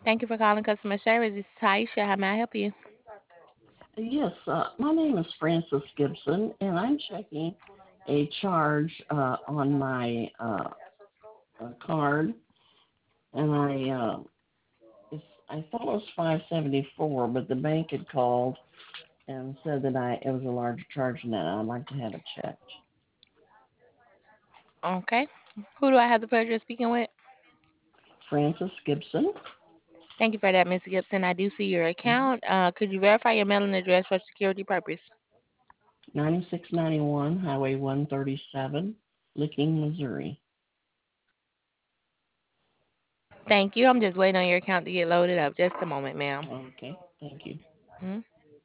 Thank you for calling customer service. This is Taisha. How may I help you? Yes, my name is Frances Gibson, and I'm checking a charge on my card, and I thought it was 574, but the bank had called and said that it was a larger charge than that. I'd like to have it checked. Okay. Who do I have the pleasure of speaking with? Frances Gibson, Thank you for that, Ms. Gibson. I do see your mm-hmm. account. Could you verify your mailing address for security purpose? 9691 Highway 137, Licking, Missouri. Thank you. I'm just waiting on your account to get loaded up. Just a moment, ma'am. Okay, thank you. Hmm?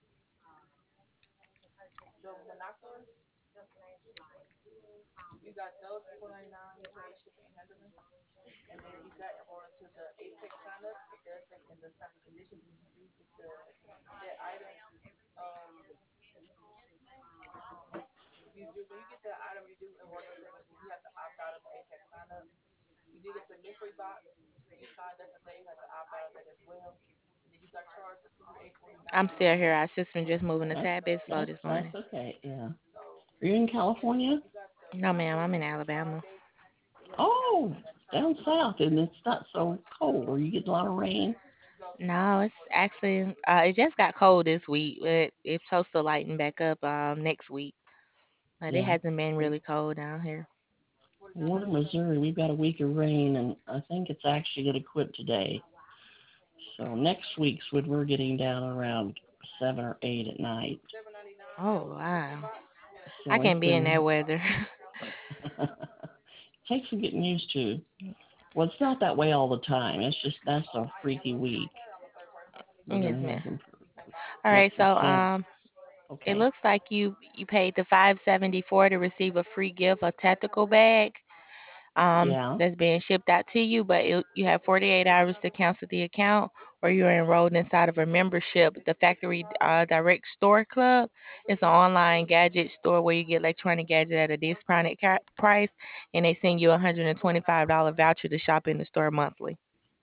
I'm still here. Our system just moving a That's tad bit slow that's this that's morning. okay. Yeah. Are you in California? No, ma'am. I'm in Alabama. Oh, down south, and it's not so cold, or you get a lot of rain. No, it's actually it just got cold this week, but it's supposed to lighten back up next week. But it Yeah. hasn't been We, really cold down here. we're in Missouri. We've got a week of rain, and I think it's actually going to quit today. So next week's we're getting down around 7 or 8 at night. Oh wow. I So it's can't be in that been weather. it takes some getting used to. Well, it's not that way all the time. It's just that's a freaky week. We're Yes, gonna have ma'am. some. All What's right, the so stamp? it Okay. looks like you paid the 574 to receive a free gift, a tactical bag. Yeah. That's being shipped out to you, but you have 48 hours to cancel the account, or you're enrolled inside of a membership. The Factory Direct Store Club is an online gadget store where you get electronic gadgets at a discounted price, and they send you a $125 voucher to shop in the store monthly.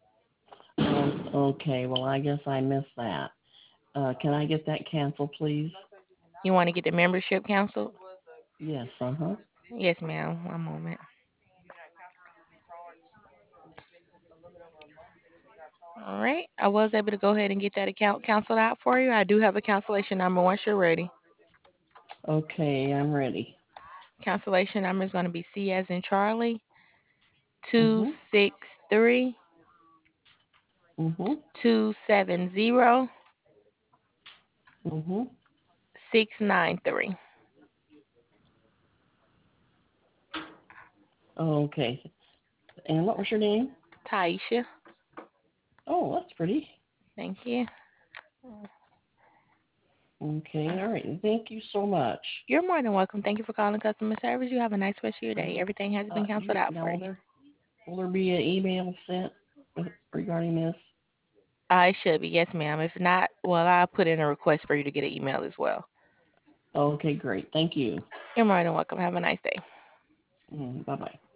Okay. Well, I guess I missed that. Can I get that canceled, please? You want to get the membership canceled? Yes. Uh huh. Yes, ma'am. One moment. All right. I was able to go ahead and get that account canceled out for you. I do have a cancellation number once you're ready. Okay, I'm ready. Cancellation number is going to be C as in Charlie, two Mhm. six three Mhm. 270 Mhm. 693. Okay. And what was your name? Taisha. Oh, that's pretty. Thank you. Okay. All right. Thank you so much. You're more than welcome. Thank you for calling customer service. You have a nice rest of your day. Uh-huh. Everything has been canceled You out now for you. will there be an email sent regarding this? It should be. Yes, ma'am. If not, well, I'll put in a request for you to get an email as well. Okay, great. Thank you. You're more than welcome. Have a nice day. Bye bye.